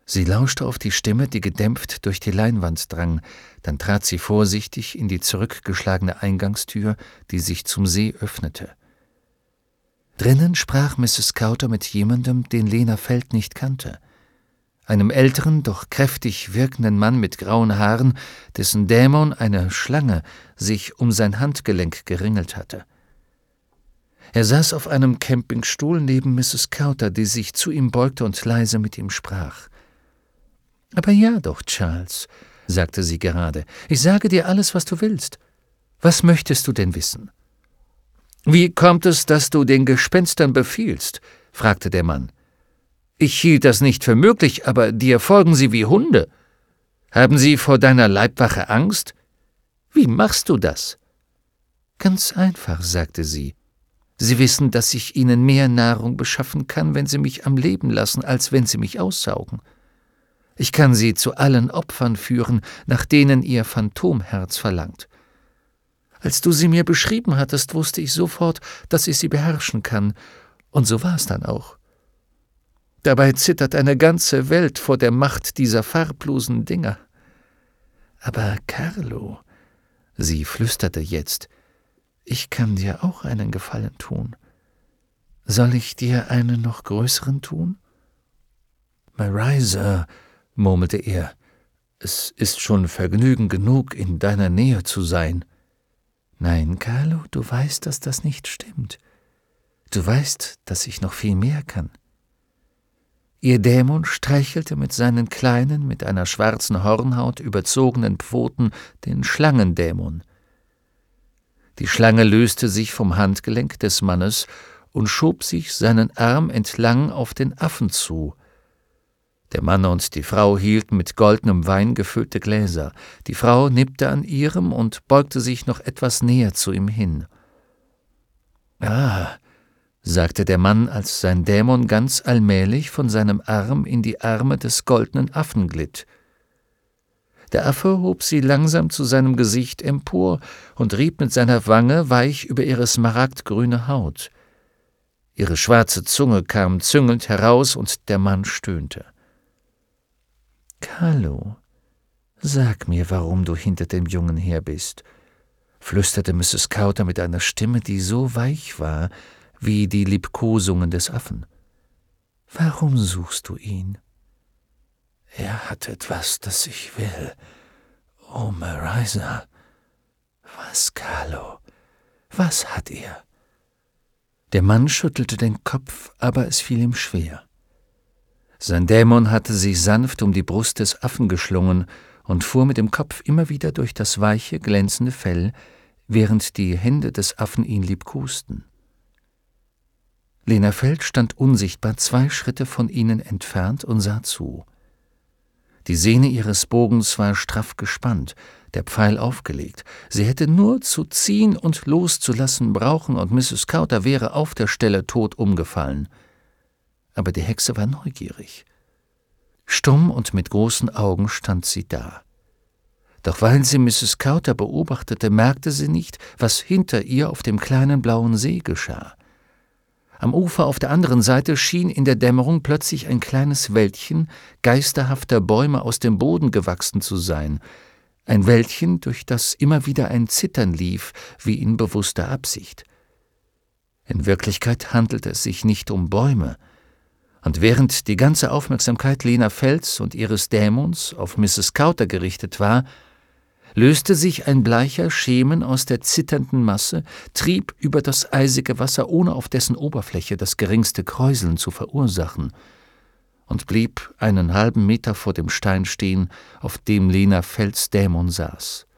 Sie lauschte auf die Stimme, die gedämpft durch die Leinwand drang, dann trat sie vorsichtig in die zurückgeschlagene Eingangstür, die sich zum See öffnete. Drinnen sprach Mrs. Cowter mit jemandem, den Lena Feld nicht kannte, einem älteren, doch kräftig wirkenden Mann mit grauen Haaren, dessen Dämon, eine Schlange, sich um sein Handgelenk geringelt hatte. Er saß auf einem Campingstuhl neben Mrs. Cowter, die sich zu ihm beugte und leise mit ihm sprach. »Aber ja doch, Charles«, sagte sie gerade, »ich sage dir alles, was du willst. Was möchtest du denn wissen?« »Wie kommt es, dass du den Gespenstern befiehlst?« fragte der Mann. »Ich hielt das nicht für möglich, aber dir folgen sie wie Hunde. Haben sie vor deiner Leibwache Angst? Wie machst du das?« »Ganz einfach«, sagte sie. »Sie wissen, dass ich ihnen mehr Nahrung beschaffen kann, wenn sie mich am Leben lassen, als wenn sie mich aussaugen. Ich kann sie zu allen Opfern führen, nach denen ihr Phantomherz verlangt. Als du sie mir beschrieben hattest, wusste ich sofort, dass ich sie beherrschen kann, und so war es dann auch. Dabei zittert eine ganze Welt vor der Macht dieser farblosen Dinger. Aber Carlo«, sie flüsterte jetzt, »ich kann dir auch einen Gefallen tun. Soll ich dir einen noch größeren tun?« »Marisa«, murmelte er, »es ist schon Vergnügen genug, in deiner Nähe zu sein.« »Nein, Carlo, du weißt, dass das nicht stimmt. Du weißt, dass ich noch viel mehr kann.« Ihr Dämon streichelte mit seinen kleinen, mit einer schwarzen Hornhaut überzogenen Pfoten den Schlangendämon. Die Schlange löste sich vom Handgelenk des Mannes und schob sich seinen Arm entlang auf den Affen zu. Der Mann und die Frau hielten mit goldenem Wein gefüllte Gläser. Die Frau nippte an ihrem und beugte sich noch etwas näher zu ihm hin. »Ah«, sagte der Mann, als sein Dämon ganz allmählich von seinem Arm in die Arme des goldenen Affen glitt. Der Affe hob sie langsam zu seinem Gesicht empor und rieb mit seiner Wange weich über ihre smaragdgrüne Haut. Ihre schwarze Zunge kam züngelnd heraus, und der Mann stöhnte. »Carlo, sag mir, warum du hinter dem Jungen her bist«, flüsterte Mrs. Cowter mit einer Stimme, die so weich war wie die Liebkosungen des Affen. »Warum suchst du ihn?« »Er hat etwas, das ich will. Oh, Marisa.« »Was, Carlo? Was hat er?« Der Mann schüttelte den Kopf, aber es fiel ihm schwer. Sein Dämon hatte sich sanft um die Brust des Affen geschlungen und fuhr mit dem Kopf immer wieder durch das weiche, glänzende Fell, während die Hände des Affen ihn liebkosten. Lena Feld stand unsichtbar 2 Schritte von ihnen entfernt und sah zu. Die Sehne ihres Bogens war straff gespannt, der Pfeil aufgelegt. Sie hätte nur zu ziehen und loszulassen brauchen, und Mrs. Cowter wäre auf der Stelle tot umgefallen. Aber die Hexe war neugierig. Stumm und mit großen Augen stand sie da. Doch weil sie Mrs. Cowter beobachtete, merkte sie nicht, was hinter ihr auf dem kleinen blauen See geschah. Am Ufer auf der anderen Seite schien in der Dämmerung plötzlich ein kleines Wäldchen geisterhafter Bäume aus dem Boden gewachsen zu sein, ein Wäldchen, durch das immer wieder ein Zittern lief, wie in bewusster Absicht. In Wirklichkeit handelte es sich nicht um Bäume, und während die ganze Aufmerksamkeit Lena Felds und ihres Dämons auf Mrs. Cowter gerichtet war, löste sich ein bleicher Schemen aus der zitternden Masse, trieb über das eisige Wasser, ohne auf dessen Oberfläche das geringste Kräuseln zu verursachen, und blieb einen halben Meter vor dem Stein stehen, auf dem Lena Felds Dämon saß.